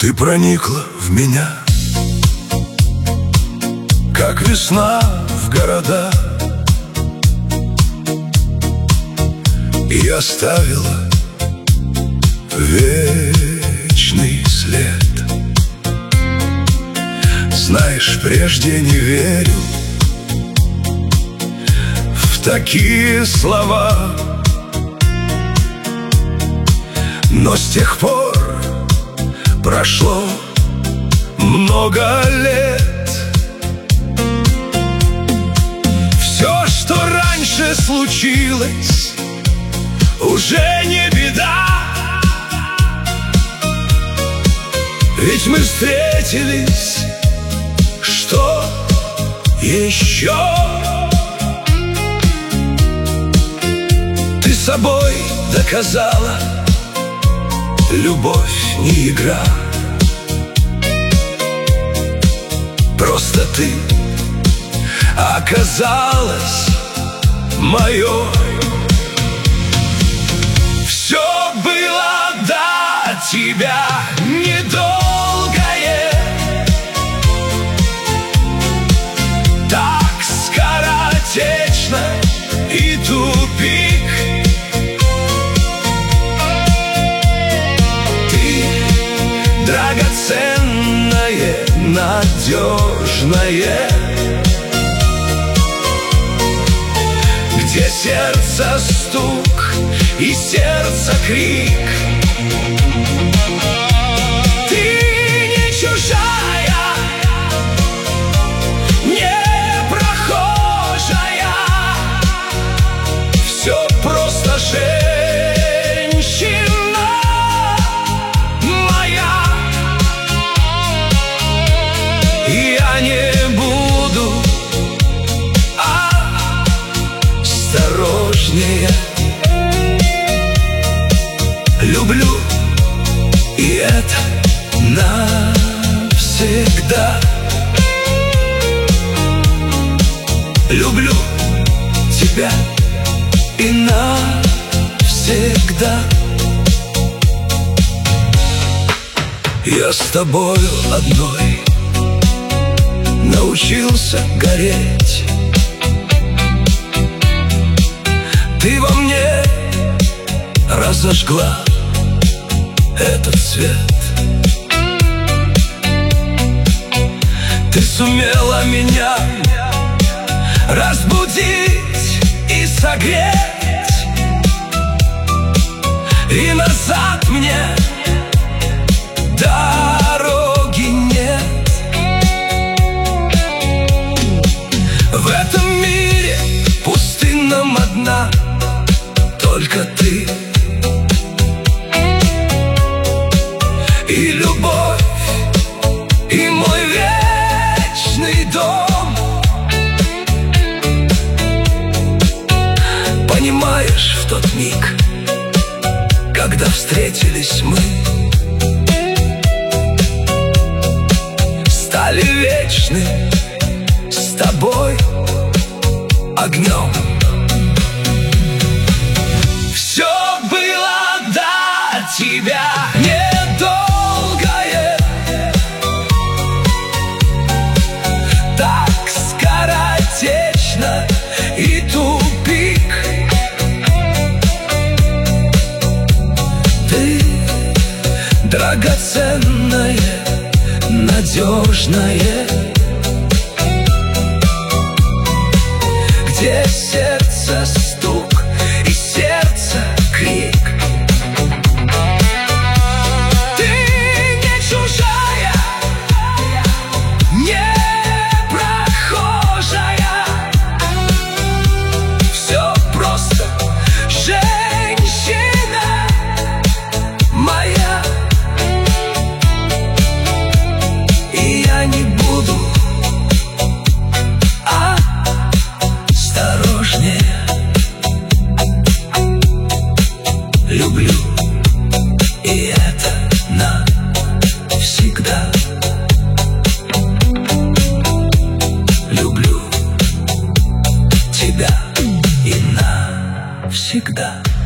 Ты проникла в меня, как весна в города, и оставила вечный след. Знаешь, прежде не верил в такие слова, но с тех пор прошло много лет. Все, что раньше случилось, уже не беда, ведь мы встретились. Что еще? Ты собой доказала, любовь не игра. Просто ты оказалась моё. Все было до тебя недолгое, так скоротечно и тупик. Драгоценное, надежное, где сердце стук и сердце крик. Ты не чужая, не прохожая, все просто женщина моя. Я не буду осторожнее. Люблю, и это навсегда. Люблю тебя и навсегда. Я с тобою одной научился гореть. Ты во мне разожгла этот свет. Ты сумела меня разбудить и согреть, и назад мне дороги нет. В этом мире пустынном одна только ты. И любовь, и мой вечный дом. Понимаешь, в тот миг, когда встретились мы, стали вечны с тобой огнем. Все было до тебя недолгое, так скоротечно и тупик. Ты драгоценное, надежное, где сердце стук и сердце крик. Ты не чужая, не прохожая, все просто женщина моя. И я не буду осторожнее. Люблю, и это навсегда. Люблю тебя и навсегда.